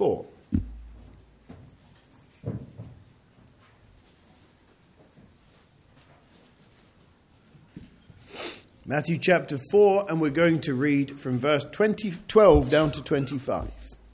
4. Matthew chapter 4, and we're going to read from verse 12 down to 25.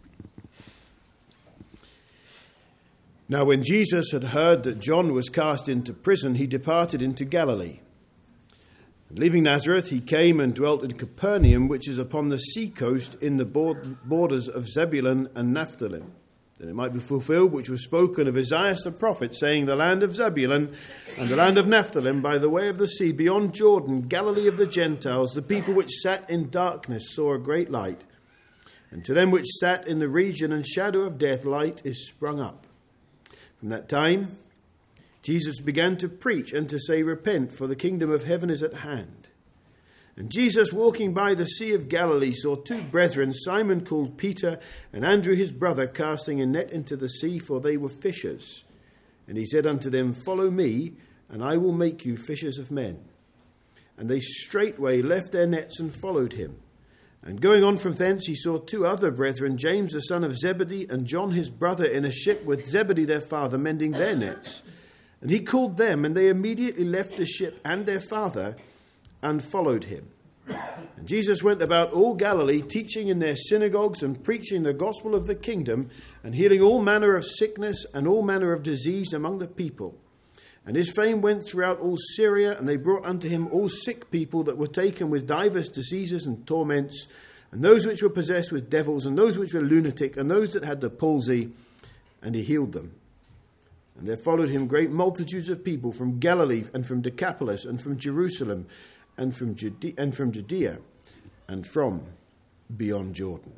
Now when Jesus had heard that John was cast into prison, he departed into Galilee. And leaving Nazareth, he came and dwelt in Capernaum, which is upon the sea coast in the borders of Zebulun and Naphtali, that it might be fulfilled which was spoken of Isaiah the prophet, saying, the land of Zebulun and the land of Naphtali, by the way of the sea, beyond Jordan, Galilee of the Gentiles, the people which sat in darkness saw a great light. And to them which sat in the region and shadow of death, light is sprung up. From that time, Jesus began to preach and to say, repent, for the kingdom of heaven is at hand. And Jesus, walking by the Sea of Galilee, saw two brethren, Simon called Peter, and Andrew his brother, casting a net into the sea, for they were fishers. And he said unto them, follow me, and I will make you fishers of men. And they straightway left their nets and followed him. And going on from thence, he saw two other brethren, James the son of Zebedee, and John his brother, in a ship with Zebedee their father, mending their nets. And he called them, and they immediately left the ship and their father, and followed him. And Jesus went about all Galilee, teaching in their synagogues and preaching the gospel of the kingdom, and healing all manner of sickness and all manner of disease among the people. And his fame went throughout all Syria, and they brought unto him all sick people that were taken with divers diseases and torments, and those which were possessed with devils, and those which were lunatic, and those that had the palsy, and he healed them. And there followed him great multitudes of people from Galilee and from Decapolis and from Jerusalem and from Judea and from beyond Jordan.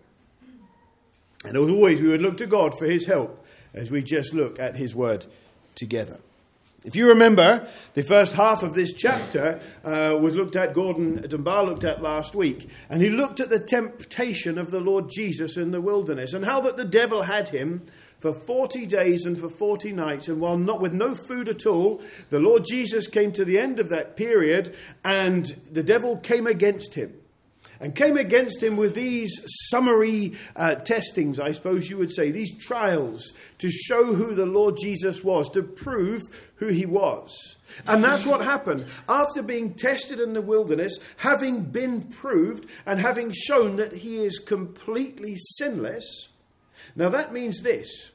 And as always, we would look to God for his help as we just look at his word together. If you remember, the first half of this chapter was looked at, Gordon Dunbar looked at last week. And he looked at the temptation of the Lord Jesus in the wilderness and how that the devil had him for 40 days and for 40 nights. And while not with no food at all, the Lord Jesus came to the end of that period and the devil came against him. And came against him with these summary testings, I suppose you would say, these trials to show who the Lord Jesus was, to prove who he was. And that's what happened. After being tested in the wilderness, having been proved and having shown that he is completely sinless. Now that means this.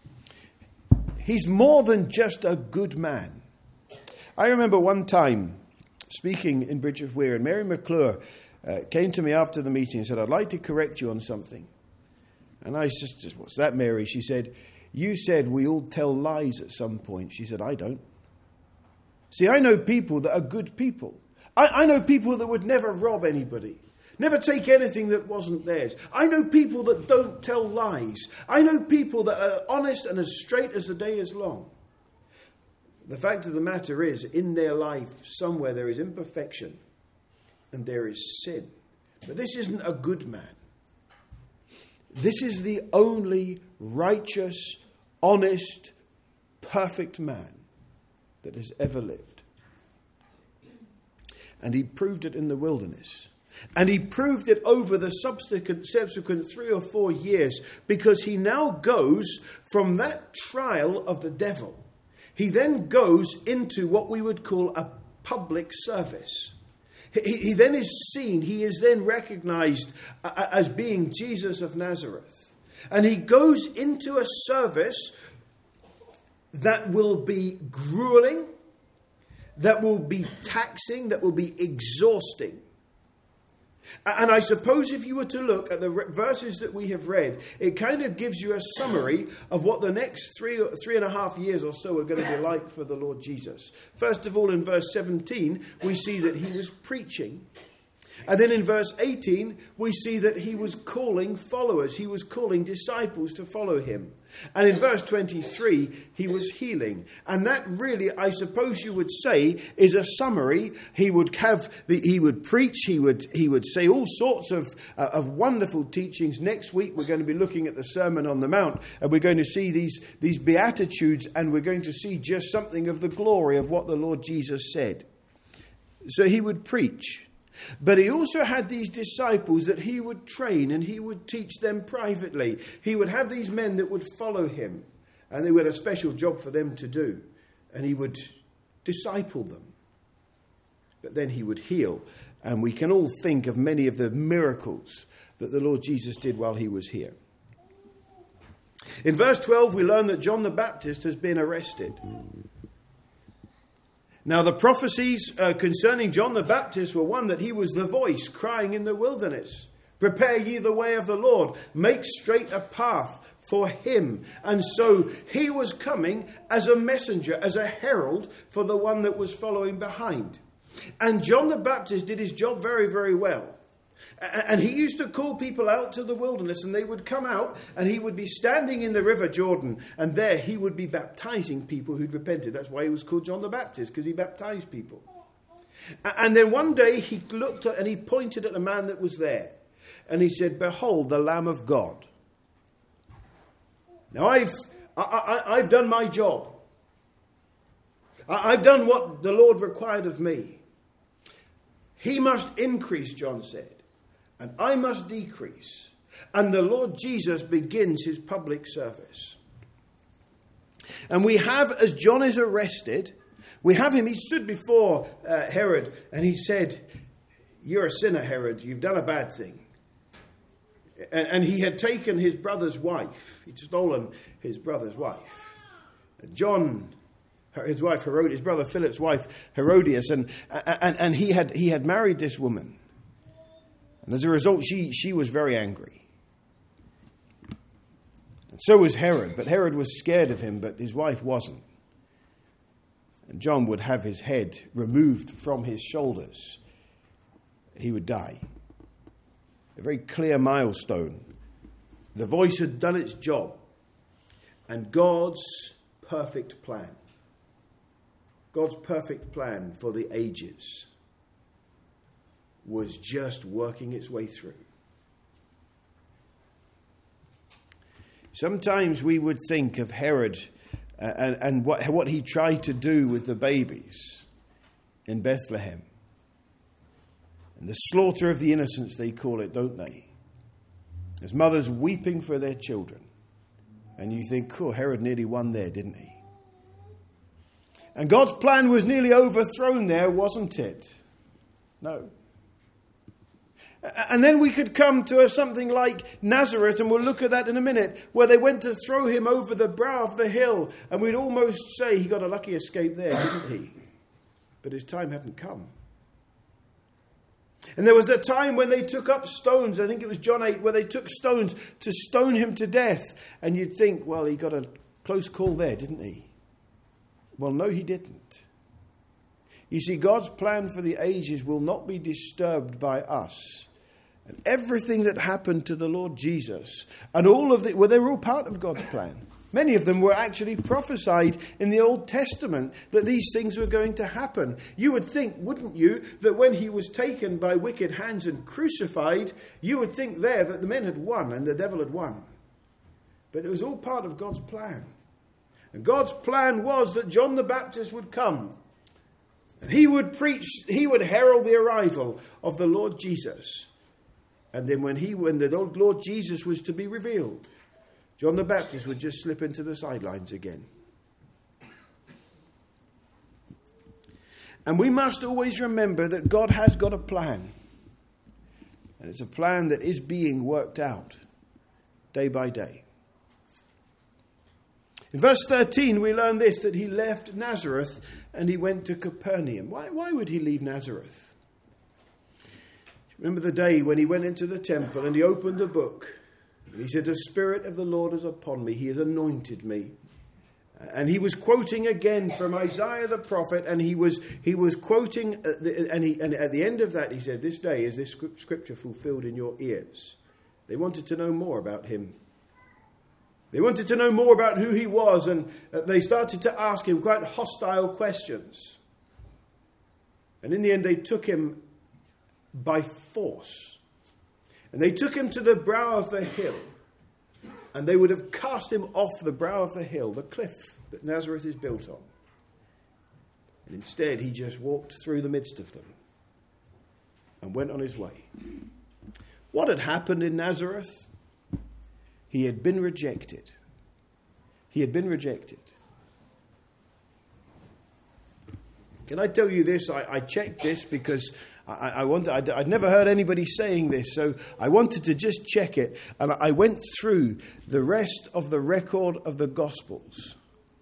He's more than just a good man. I remember one time speaking in Bridge of Weir, and Mary McClure came to me after the meeting and said, I'd like to correct you on something. And I said, what's that, Mary? She said, you said we all tell lies at some point. She said, I don't. See, I know people that are good people. I know people that would never rob anybody, never take anything that wasn't theirs. I know people that don't tell lies. I know people that are honest and as straight as the day is long. The fact of the matter is, in their life, somewhere there is imperfection. And there is sin. But this isn't a good man. This is the only righteous, honest, perfect man that has ever lived. And he proved it in the wilderness. And he proved it over the subsequent 3 or 4 years, because he now goes from that trial of the devil. He then goes into what we would call a public service. He then is seen, he is then recognized as being Jesus of Nazareth. And he goes into a service that will be grueling, that will be taxing, that will be exhausting. And I suppose if you were to look at the verses that we have read, it kind of gives you a summary of what the next 3.5 years or so are going to be like for the Lord Jesus. First of all, in verse 17, we see that he was preaching. And then in verse 18, we see that he was calling followers. He was calling disciples to follow him. And in verse 23, he was healing. And that really, I suppose you would say, is a summary. He would preach, he would say all sorts of wonderful teachings. Next week, we're going to be looking at the Sermon on the Mount, and we're going to see these Beatitudes, and we're going to see just something of the glory of what the Lord Jesus said. So he would preach. But he also had these disciples that he would train and he would teach them privately. He would have these men that would follow him, and they had a special job for them to do. And he would disciple them. But then he would heal. And we can all think of many of the miracles that the Lord Jesus did while he was here. In verse 12, we learn that John the Baptist has been arrested. Now, the prophecies concerning John the Baptist were one that he was the voice crying in the wilderness. Prepare ye the way of the Lord. Make straight a path for him. And so he was coming as a messenger, as a herald for the one that was following behind. And John the Baptist did his job very, very well. And he used to call people out to the wilderness, and they would come out, and he would be standing in the river Jordan, and there he would be baptizing people who'd repented. That's why he was called John the Baptist, because he baptized people. And then one day he looked at and he pointed at a man that was there, and he said, "Behold, the Lamb of God." Now I've done my job. I've done what the Lord required of me. He must increase, John said, and I must decrease. And the Lord Jesus begins his public service. And we have, as John is arrested, we have him, he stood before Herod, and he said, "You're a sinner, Herod, you've done a bad thing." And he had taken his brother's wife. He'd stolen his brother's wife. John, his wife Herodias, his brother Philip's wife Herodias, and he had married this woman. And as a result, she was very angry. And so was Herod. But Herod was scared of him, but his wife wasn't. And John would have his head removed from his shoulders. He would die. A very clear milestone. The voice had done its job. And God's perfect plan. God's perfect plan for the ages was just working its way through. Sometimes we would think of Herod and what he tried to do with the babies in Bethlehem. And the slaughter of the innocents, they call it, don't they? As mothers weeping for their children. And you think, oh, Herod nearly won there, didn't he? And God's plan was nearly overthrown there, wasn't it? No. And then we could come to something like Nazareth, and we'll look at that in a minute, where they went to throw him over the brow of the hill, and we'd almost say he got a lucky escape there, didn't he? But his time hadn't come. And there was a time when they took up stones, I think it was John 8, where they took stones to stone him to death. And you'd think, well, he got a close call there, didn't he? Well, no, he didn't. You see, God's plan for the ages will not be disturbed by us. And everything that happened to the Lord Jesus, and all of it, well, they were all part of God's plan. Many of them were actually prophesied in the Old Testament that these things were going to happen. You would think, wouldn't you, that when he was taken by wicked hands and crucified, you would think there that the men had won and the devil had won. But it was all part of God's plan. And God's plan was that John the Baptist would come. And he would preach, he would herald the arrival of the Lord Jesus. And then when the Lord Jesus was to be revealed, John the Baptist would just slip into the sidelines again. And we must always remember that God has got a plan. And it's a plan that is being worked out day by day. In verse 13 we learn this, that he left Nazareth and he went to Capernaum. Why would he leave Nazareth? Remember the day when he went into the temple and he opened the book. And he said, "The Spirit of the Lord is upon me. He has anointed me." And he was quoting again from Isaiah the prophet, and he was quoting, and at the end of that he said, "This day is this scripture fulfilled in your ears." They wanted to know more about him. They wanted to know more about who he was, and they started to ask him quite hostile questions. And in the end they took him by force. And they took him to the brow of the hill. And they would have cast him off the brow of the hill, the cliff that Nazareth is built on. And instead, he just walked through the midst of them. and went on his way. What had happened in Nazareth? He had been rejected. He had been rejected. Can I tell you this? I checked this because I'd never heard anybody saying this, so I wanted to just check it. And I went through the rest of the record of the Gospels.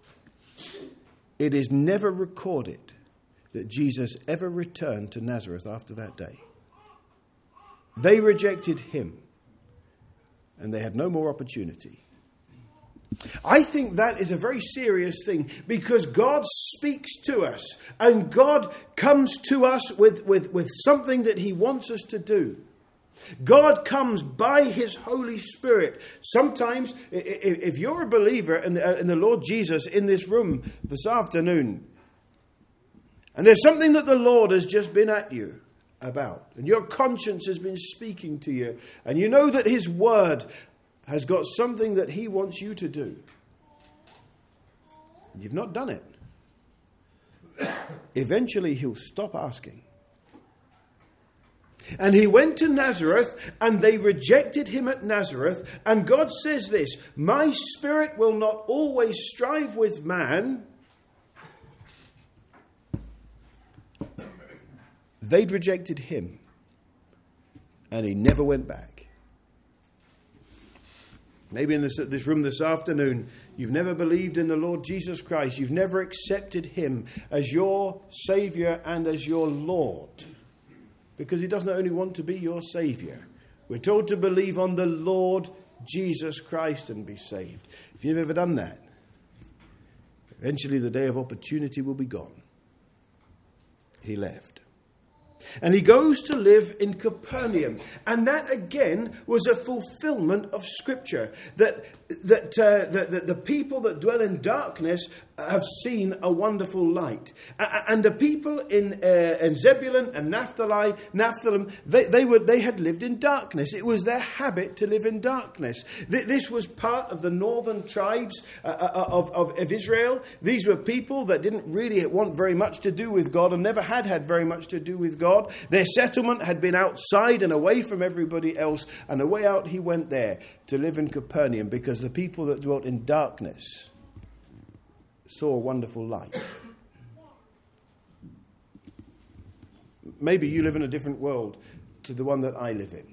It is never recorded that Jesus ever returned to Nazareth after that day. They rejected him, and they had no more opportunity. I think that is a very serious thing, because God speaks to us, and God comes to us with something that he wants us to do. God comes by his Holy Spirit. Sometimes, if you're a believer in the Lord Jesus in this room this afternoon, and there's something that the Lord has just been at you about, and your conscience has been speaking to you, and you know that his word has got something that he wants you to do, and you've not done it, eventually he'll stop asking. And he went to Nazareth, and they rejected him at Nazareth. And God says this, my spirit will not always strive with man. They'd rejected him, and he never went back. Maybe in this room this afternoon, you've never believed in the Lord Jesus Christ. You've never accepted him as your Saviour and as your Lord. Because he doesn't only want to be your Saviour. We're told to believe on the Lord Jesus Christ and be saved. If you've ever done that, eventually the day of opportunity will be gone. He left. And he goes to live in Capernaum. And that again was a fulfillment of Scripture. That the people that dwell in darkness have seen a wonderful light. And the people in Zebulun and Naphtali, they had lived in darkness. It was their habit to live in darkness. This was part of the northern tribes of Israel. These were people that didn't really want very much to do with God and never had very much to do with God. Their settlement had been outside and away from everybody else. And the way out, he went there to live in Capernaum, because the people that dwelt in darkness saw a wonderful light. Maybe you live in a different world to the one that I live in.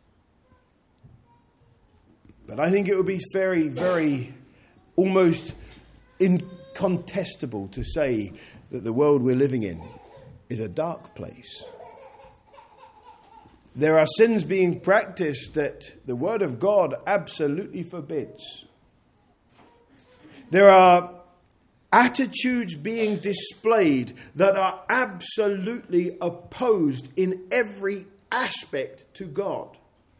But I think it would be very, very almost incontestable to say that the world we're living in is a dark place. There are sins being practiced that the Word of God absolutely forbids. There are attitudes being displayed that are absolutely opposed in every aspect to God.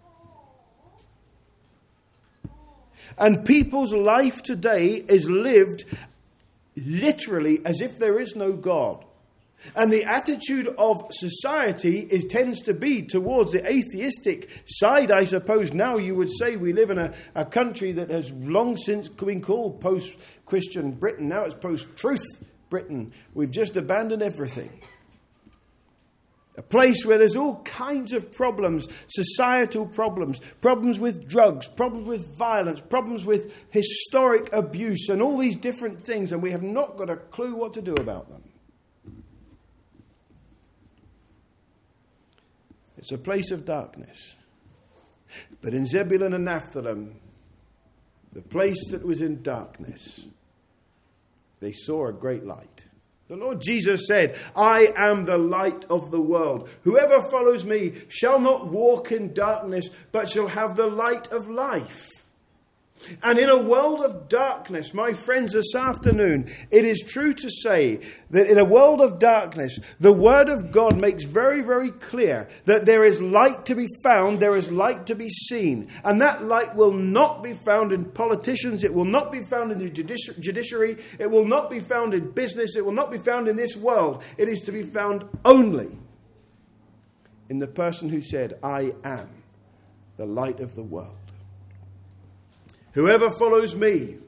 And people's life today is lived literally as if there is no God. And the attitude of society tends to be towards the atheistic side, I suppose. Now you would say we live in a country that has long since been called post-Christian Britain. Now it's post-truth Britain. We've just abandoned everything. A place where there's all kinds of problems, societal problems, problems with drugs, problems with violence, problems with historic abuse, and all these different things, and we have not got a clue what to do about them. It's a place of darkness. But in Zebulun and Naphtali, the place that was in darkness, they saw a great light. The Lord Jesus said, I am the light of the world. Whoever follows me shall not walk in darkness, but shall have the light of life. And in a world of darkness, my friends, this afternoon, it is true to say that in a world of darkness, the Word of God makes very, very clear that there is light to be found, there is light to be seen. And that light will not be found in politicians, it will not be found in the judiciary, it will not be found in business, it will not be found in this world. It is to be found only in the person who said, I am the light of the world. Whoever follows me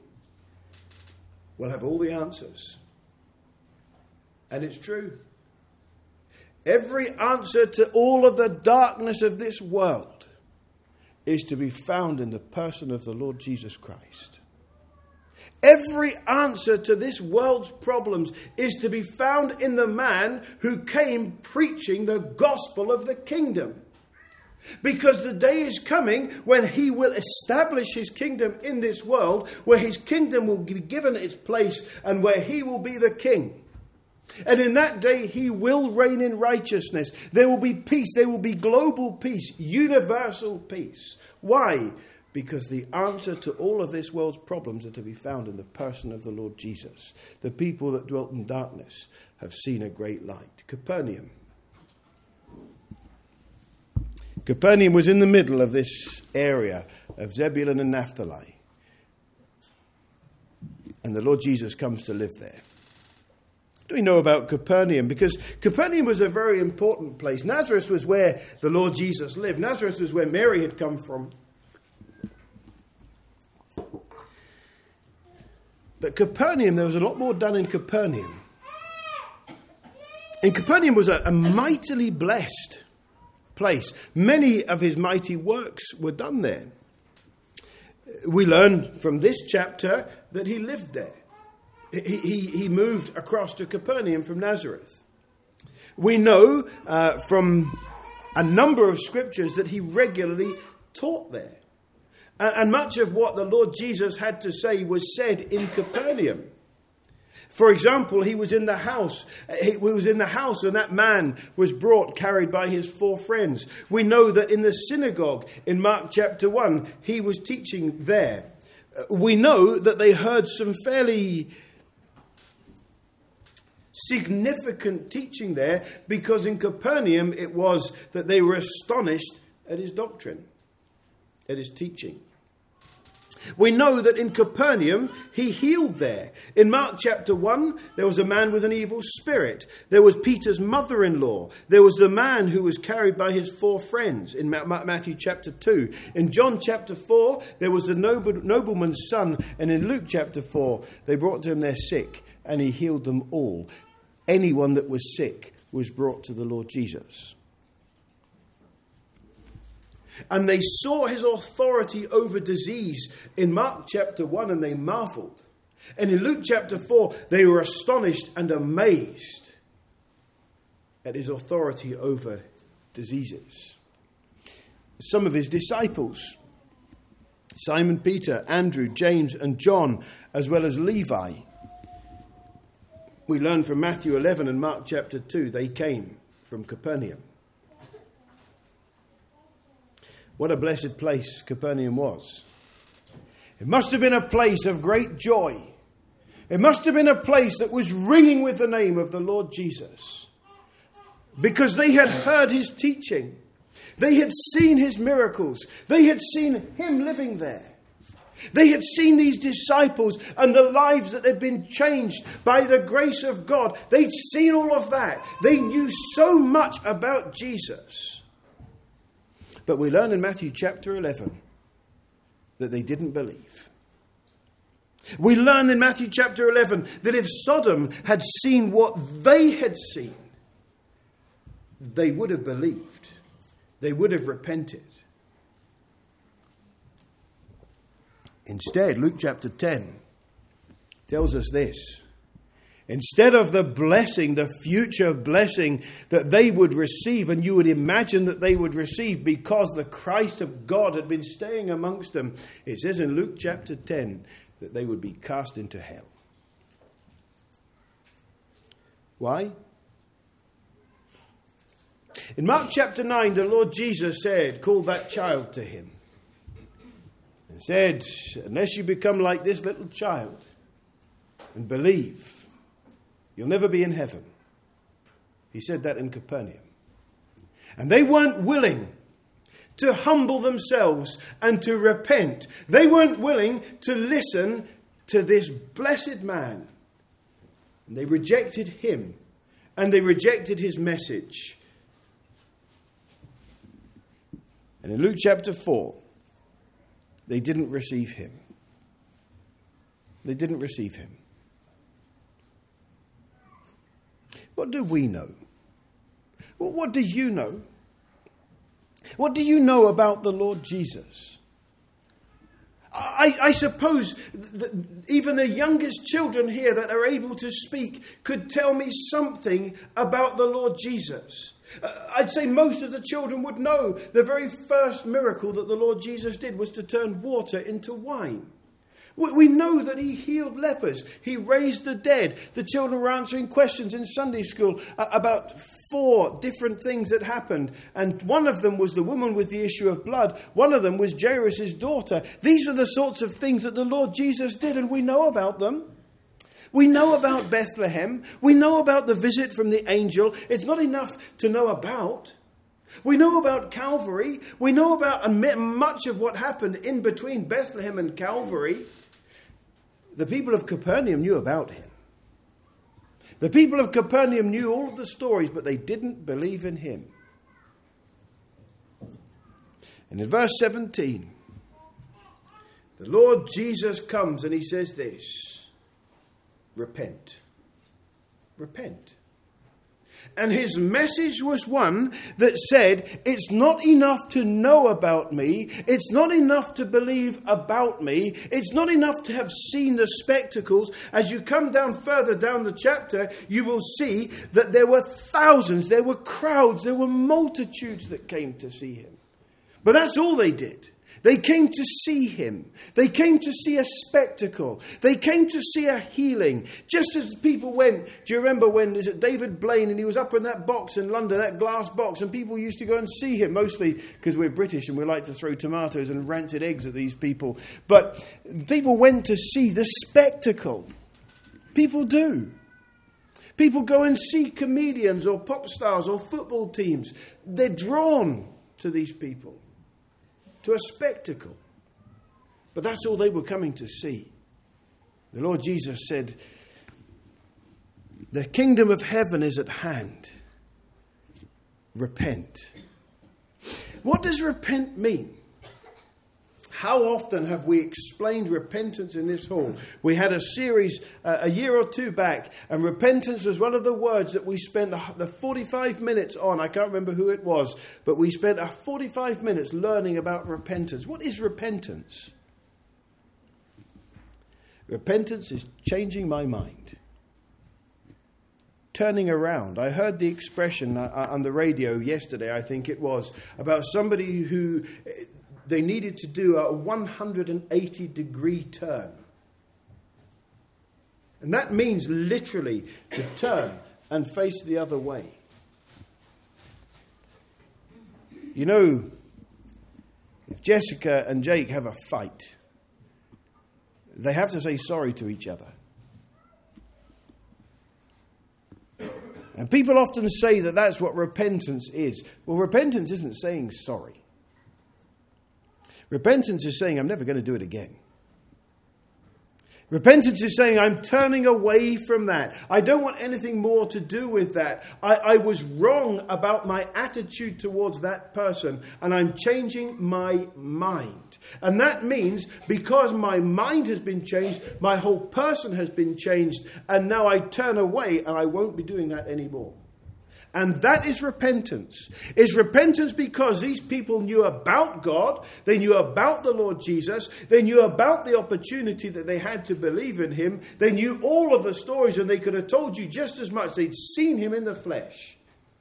will have all the answers. And it's true. Every answer to all of the darkness of this world is to be found in the person of the Lord Jesus Christ. Every answer to this world's problems is to be found in the man who came preaching the gospel of the kingdom. Because the day is coming when he will establish his kingdom in this world, where his kingdom will be given its place and where he will be the king. And in that day he will reign in righteousness. There will be peace. There will be global peace, universal peace. Why? Because the answer to all of this world's problems are to be found in the person of the Lord Jesus. The people that dwelt in darkness have seen a great light. Capernaum. Capernaum was in the middle of this area of Zebulun and Naphtali. And the Lord Jesus comes to live there. What do we know about Capernaum? Because Capernaum was a very important place. Nazareth was where the Lord Jesus lived. Nazareth was where Mary had come from. But Capernaum, there was a lot more done in Capernaum. And Capernaum was a mightily blessed place. Many of his mighty works were done there. We learn from this chapter that he lived there. He moved across to Capernaum from Nazareth. We know from a number of scriptures that he regularly taught there. And much of what the Lord Jesus had to say was said in Capernaum. For example, he was in the house. He was in the house when that man was brought, carried by his 4 friends. We know that in the synagogue in Mark chapter 1, he was teaching there. We know that they heard some fairly significant teaching there, because in Capernaum it was that they were astonished at his doctrine, at his teaching. We know that in Capernaum, he healed there. In Mark chapter 1, there was a man with an evil spirit. There was Peter's mother-in-law. There was the man who was carried by his 4 friends in Matthew chapter 2. In John chapter 4, there was a nobleman's son. And in Luke chapter 4, they brought to him their sick, and he healed them all. Anyone that was sick was brought to the Lord Jesus. And they saw his authority over disease in Mark chapter 1, and they marveled. And in Luke chapter 4, they were astonished and amazed at his authority over diseases. Some of his disciples, Simon Peter, Andrew, James and John, as well as Levi, we learn from Matthew 11 and Mark chapter 2, they came from Capernaum. What a blessed place Capernaum was. It must have been a place of great joy. It must have been a place that was ringing with the name of the Lord Jesus. Because they had heard his teaching. They had seen his miracles. They had seen him living there. They had seen these disciples and the lives that had been changed by the grace of God. They'd seen all of that. They knew so much about Jesus. But we learn in Matthew chapter 11 that they didn't believe. We learn in Matthew chapter 11 that if Sodom had seen what they had seen, they would have believed. They would have repented. Instead, Luke chapter 10 tells us this. Instead of the blessing, the future blessing that they would receive, and you would imagine that they would receive because the Christ of God had been staying amongst them, it says in Luke chapter 10 that they would be cast into hell. Why? In Mark chapter 9, the Lord Jesus called that child to him and said, unless you become like this little child and believe, you'll never be in heaven. He said that in Capernaum. And they weren't willing to humble themselves and to repent. They weren't willing to listen to this blessed man. And they rejected him. And they rejected his message. And in Luke chapter 4, they didn't receive him. They didn't receive him. What do we know? Well, what do you know? What do you know about the Lord Jesus? I suppose that even the youngest children here that are able to speak could tell me something about the Lord Jesus. I'd say most of the children would know the very first miracle that the Lord Jesus did was to turn water into wine. We know that he healed lepers. He raised the dead. The children were answering questions in Sunday school about 4 different things that happened. And one of them was the woman with the issue of blood. One of them was Jairus' daughter. These are the sorts of things that the Lord Jesus did, and we know about them. We know about Bethlehem. We know about the visit from the angel. It's not enough to know about. We know about Calvary. We know about much of what happened in between Bethlehem and Calvary. The people of Capernaum knew about him. The people of Capernaum knew all of the stories, but they didn't believe in him. And in verse 17, the Lord Jesus comes and he says this: repent. Repent. And his message was one that said, it's not enough to know about me. It's not enough to believe about me. It's not enough to have seen the spectacles. As you come down further down the chapter, you will see that there were thousands, there were crowds, there were multitudes that came to see him. But that's all they did. They came to see him. They came to see a spectacle. They came to see a healing. Just as people went, do you remember when, is it David Blaine, and he was up in that box in London, that glass box, and people used to go and see him, mostly because we're British and we like to throw tomatoes and rancid eggs at these people. But people went to see the spectacle. People do. People go and see comedians or pop stars or football teams. They're drawn to these people, to a spectacle. But that's all they were coming to see. The Lord Jesus said, the kingdom of heaven is at hand. Repent. What does repent mean? How often have we explained repentance in this hall? We had a series a year or two back, and repentance was one of the words that we spent the 45 minutes on. I can't remember who it was, but we spent 45 minutes learning about repentance. What is repentance? Repentance is changing my mind. Turning around. I heard the expression on the radio yesterday, I think it was, about somebody who they needed to do a 180-degree turn. And that means literally to turn and face the other way. You know, if Jessica and Jake have a fight, they have to say sorry to each other. And people often say that that's what repentance is. Well, repentance isn't saying sorry. Repentance is saying, I'm never going to do it again. Repentance is saying, I'm turning away from that. I don't want anything more to do with that. I was wrong about my attitude towards that person, and I'm changing my mind. And that means because my mind has been changed, my whole person has been changed, and now I turn away and I won't be doing that anymore. And that is repentance. It's repentance because these people knew about God. They knew about the Lord Jesus. They knew about the opportunity that they had to believe in him. They knew all of the stories, and they could have told you just as much. They'd seen him in the flesh.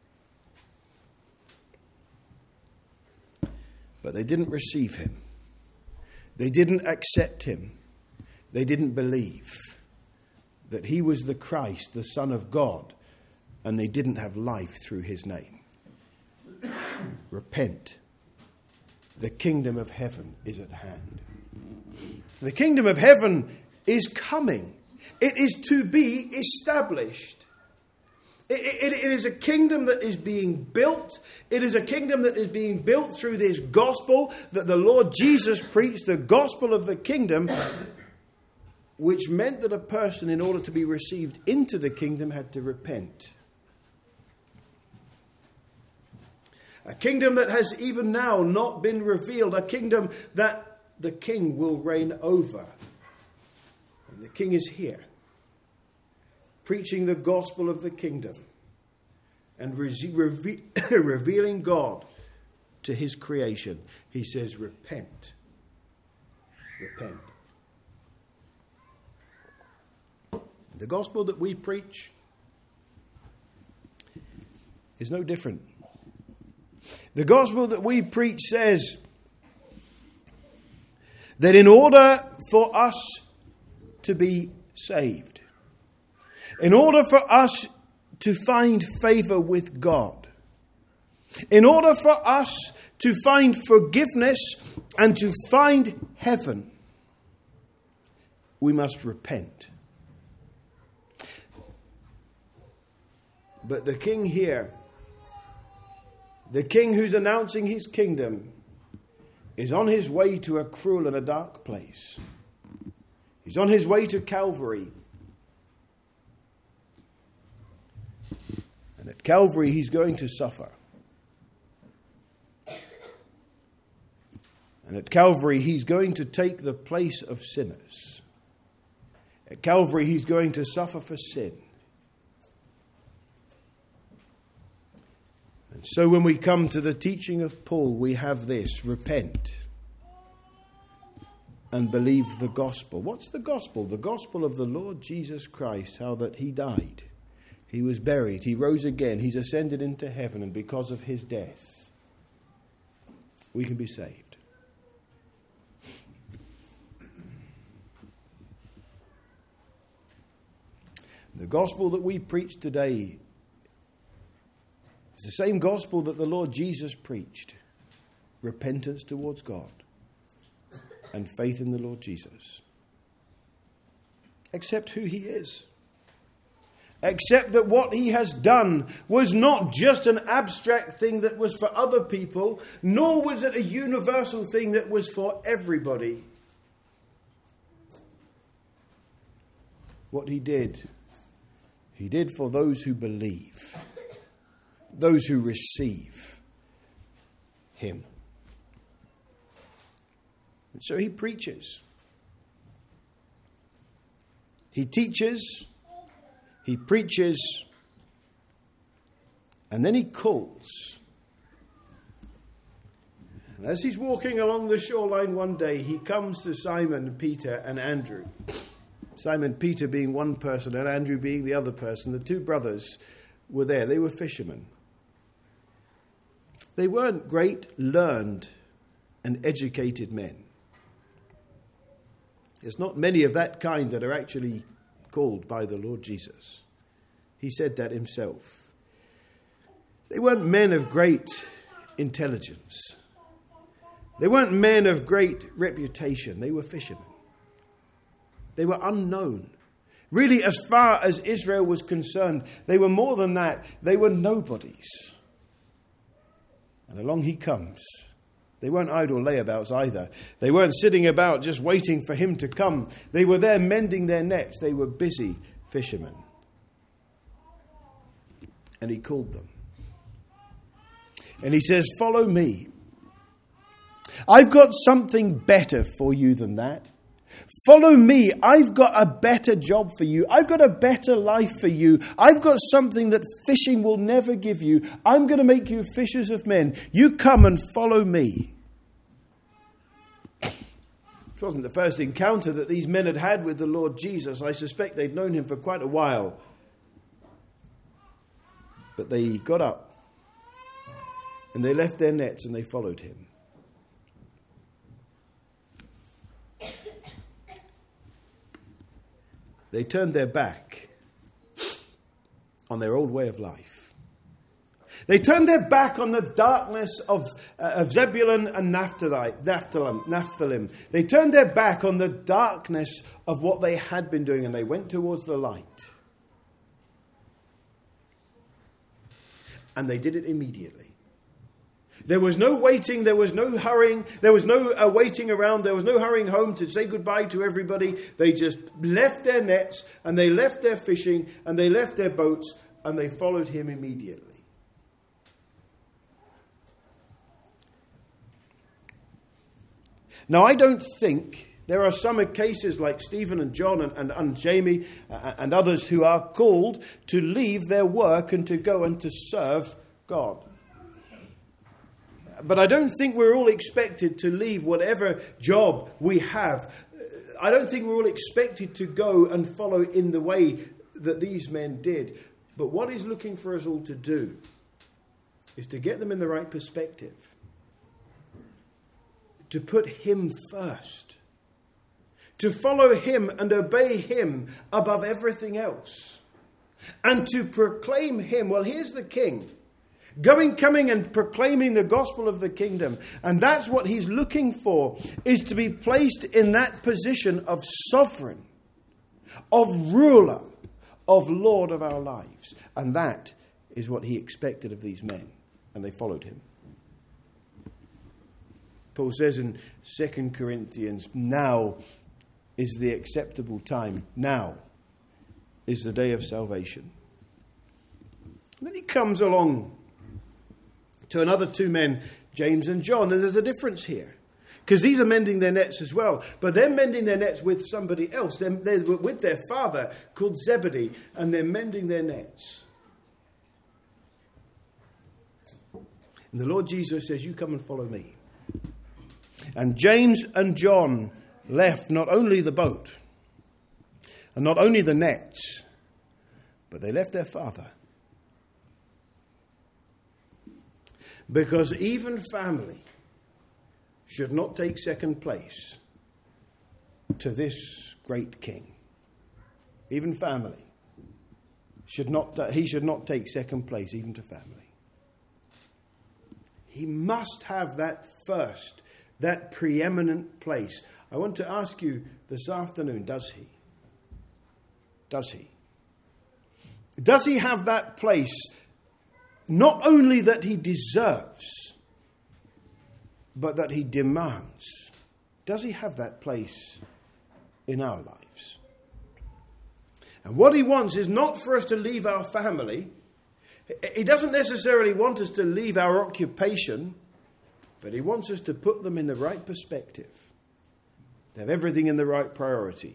But they didn't receive him. They didn't accept him. They didn't believe that he was the Christ, the Son of God. And they didn't have life through his name. Repent. The kingdom of heaven is at hand. The kingdom of heaven is coming. It is to be established. It is a kingdom that is being built. It is a kingdom that is being built through this gospel that the Lord Jesus preached, the gospel of the kingdom, which meant that a person, in order to be received into the kingdom, had to repent. A kingdom that has even now not been revealed. A kingdom that the king will reign over. And the king is here, preaching the gospel of the kingdom. and revealing God to his creation, he says, repent. Repent. The gospel that we preach is no different. The gospel that we preach says that in order for us to be saved, in order for us to find favor with God, in order for us to find forgiveness and to find heaven, we must repent. But the king here, the king who's announcing his kingdom, is on his way to a cruel and a dark place. He's on his way to Calvary. And at Calvary he's going to suffer. And at Calvary he's going to take the place of sinners. At Calvary he's going to suffer for sin. And so when we come to the teaching of Paul, we have this: repent and believe the gospel. What's the gospel? The gospel of the Lord Jesus Christ, how that he died, he was buried, he rose again, he's ascended into heaven, and because of his death, we can be saved. The gospel that we preach today is the same gospel that the Lord Jesus preached: repentance towards God and faith in the Lord Jesus. Accept who he is. Accept that what he has done was not just an abstract thing that was for other people, nor was it a universal thing that was for everybody. What he did for those who believe, those who receive him. And so he preaches. He teaches. He preaches. And then he calls. And as he's walking along the shoreline one day, he comes to Simon, Peter, and Andrew. Simon Peter being one person and Andrew being the other person. The two brothers were there. They were fishermen. They weren't great, learned, and educated men. There's not many of that kind that are actually called by the Lord Jesus. He said that himself. They weren't men of great intelligence. They weren't men of great reputation. They were fishermen. They were unknown. Really, as far as Israel was concerned, they were more than that. They were nobodies. And along he comes. They weren't idle layabouts either. They weren't sitting about just waiting for him to come. They were there mending their nets. They were busy fishermen. And he called them. And he says, "Follow me. I've got something better for you than that. Follow me. I've got a better job for you. I've got a better life for you. I've got something that fishing will never give you. I'm going to make you fishers of men. You come and follow me." It wasn't the first encounter that these men had had with the Lord Jesus. I suspect they'd known him for quite a while. But they got up and they left their nets and they followed him. They turned their back on their old way of life. They turned their back on the darkness of Zebulun and Naphtali. They turned their back on the darkness of what they had been doing, and they went towards the light. And they did it immediately. There was no waiting, there was no hurrying, there was no waiting around, there was no hurrying home to say goodbye to everybody. They just left their nets, and they left their fishing, and they left their boats, and they followed him immediately. Now, I don't think There are some cases like Stephen and John and Jamie and others who are called to leave their work and to go and to serve God. But I don't think we're all expected to leave whatever job we have. I don't think we're all expected to go and follow in the way that these men did. But what he's looking for us all to do is to get them in the right perspective. To put him first. To follow him and obey him above everything else. And to proclaim him. Well, here's the king. Coming and proclaiming the gospel of the kingdom. And that's what he's looking for. Is to be placed in that position of sovereign. Of ruler. Of Lord of our lives. And that is what he expected of these men. And they followed him. Paul says in 2 Corinthians, now is the acceptable time. Now is the day of salvation. And then he comes along to another two men, James and John. And there's a difference here. Because these are mending their nets as well. But they're mending their nets with somebody else. They're with their father called Zebedee. And they're mending their nets. And the Lord Jesus says, you come and follow me. And James and John left not only the boat and not only the nets, but they left their father. Because even family should not take second place to this great king. Even family he should not take second place even to family. He must have that first, that preeminent place. I want to ask you this afternoon, does he? Does he? Does he have that place, not only that he deserves, but that he demands? Does he have that place in our lives? And what he wants is not for us to leave our family. He doesn't necessarily want us to leave our occupation, but he wants us to put them in the right perspective. To have everything in the right priority.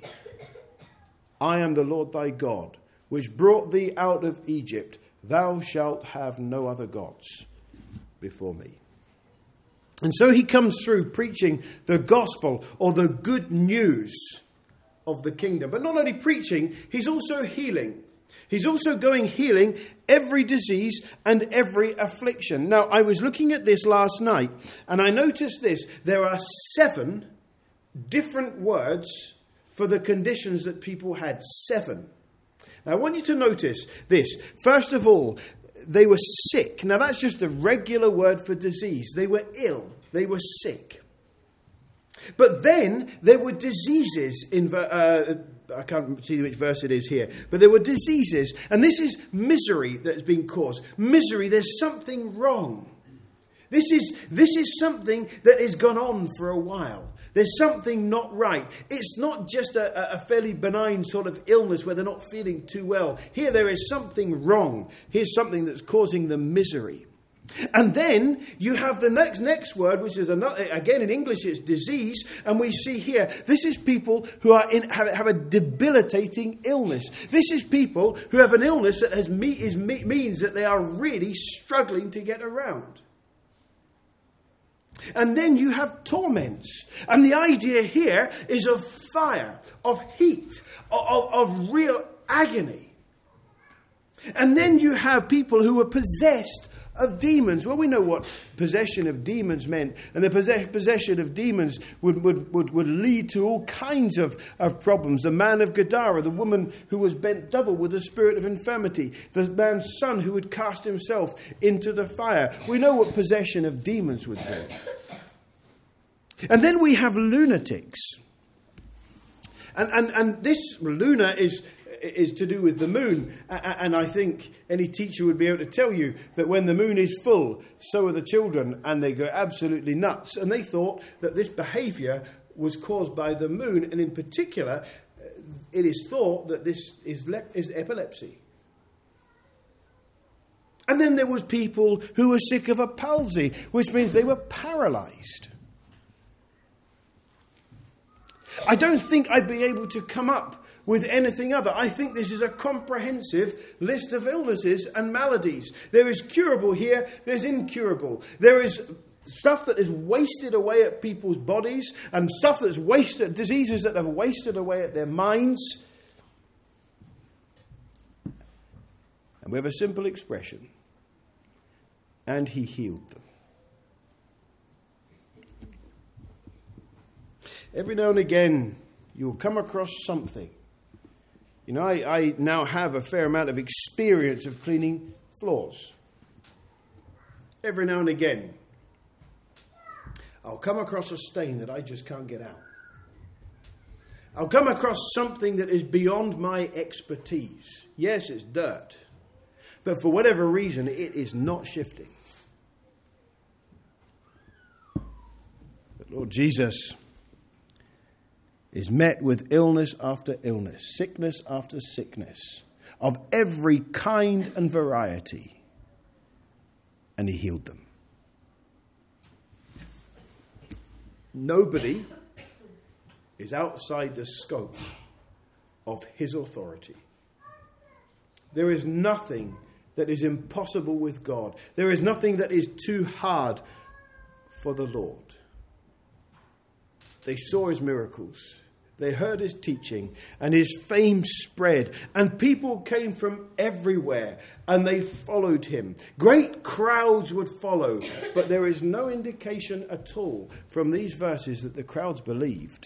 I am the Lord thy God, which brought thee out of Egypt. Thou shalt have no other gods before me. And so he comes through preaching the gospel or the good news of the kingdom. But not only preaching, he's also healing. He's also going healing every disease and every affliction. Now, I was looking at this last night, and I noticed this. There are 7 different words for the conditions that people had. 7. Now, I want you to notice this. First of all, they were sick. Now, that's just a regular word for disease. They were ill. They were sick. But then there were diseases in I can't see which verse it is here. But there were diseases. And this is misery that has been caused. Misery, there's something wrong. This is something that has gone on for a while. There's something not right. It's not just a fairly benign sort of illness where they're not feeling too well. Here there is something wrong. Here's something that's causing them misery. And then you have the next word, which is another, again in English it's disease, and we see here this is people who are have a debilitating illness. This is people who have an illness that means that they are really struggling to get around. And then you have torments, and the idea here is of fire, of heat, of real agony. And then you have people who are possessed of demons. Well, we know what possession of demons meant. And the possession of demons would lead to all kinds of problems. The man of Gadara, the woman who was bent double with the spirit of infirmity. The man's son who would cast himself into the fire. We know what possession of demons would do. And then we have lunatics. And this lunar is to do with the moon. And I think any teacher would be able to tell you that when the moon is full, so are the children, and they go absolutely nuts. And they thought that this behaviour was caused by the moon, and in particular, it is thought that this is epilepsy. And then there was people who were sick of a palsy, which means they were paralysed. I don't think I'd be able to come up with anything other. I think this is a comprehensive list of illnesses and maladies. There is curable here, there's incurable. There is stuff that is wasted away at people's bodies, and stuff that's wasted, diseases that have wasted away at their minds. And we have a simple expression: and he healed them. Every now and again, you'll come across something. You know, I now have a fair amount of experience of cleaning floors. Every now and again, I'll come across a stain that I just can't get out. I'll come across something that is beyond my expertise. Yes, it's dirt, but for whatever reason, it is not shifting. But Lord Jesus is met with illness after illness, sickness after sickness, of every kind and variety, and he healed them. Nobody is outside the scope of his authority. There is nothing that is impossible with God. There is nothing that is too hard for the Lord. They saw his miracles. They heard his teaching, and his fame spread, and people came from everywhere, and they followed him. Great crowds would follow, but there is no indication at all from these verses that the crowds believed.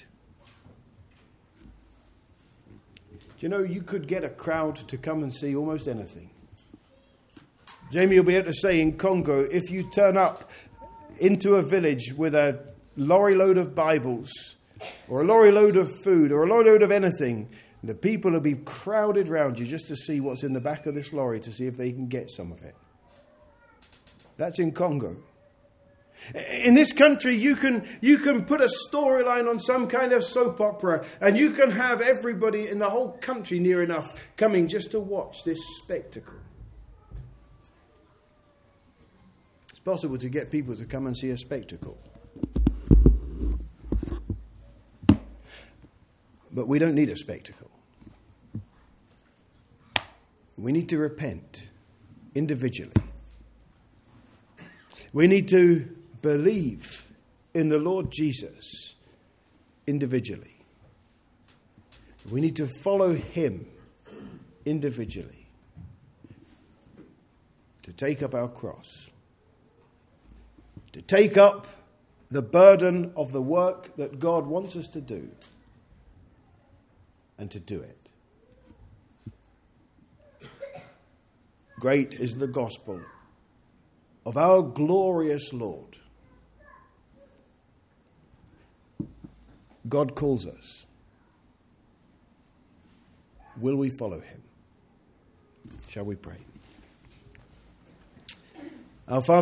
Do you know, you could get a crowd to come and see almost anything. Jamie will be able to say in Congo, if you turn up into a village with a lorry load of Bibles, or a lorry load of food, or a lorry load of anything, the people will be crowded round you just to see what's in the back of this lorry, to see if they can get some of it. That's in Congo. In this country, you can put a storyline on some kind of soap opera, and you can have everybody in the whole country near enough coming just to watch this spectacle. It's possible to get people to come and see a spectacle. But we don't need a spectacle. We need to repent individually. We need to believe in the Lord Jesus individually. We need to follow him individually. To take up our cross. To take up the burden of the work that God wants us to do. And to do it. Great is the gospel of our glorious Lord. God calls us. Will we follow him? Shall we pray? Our Father,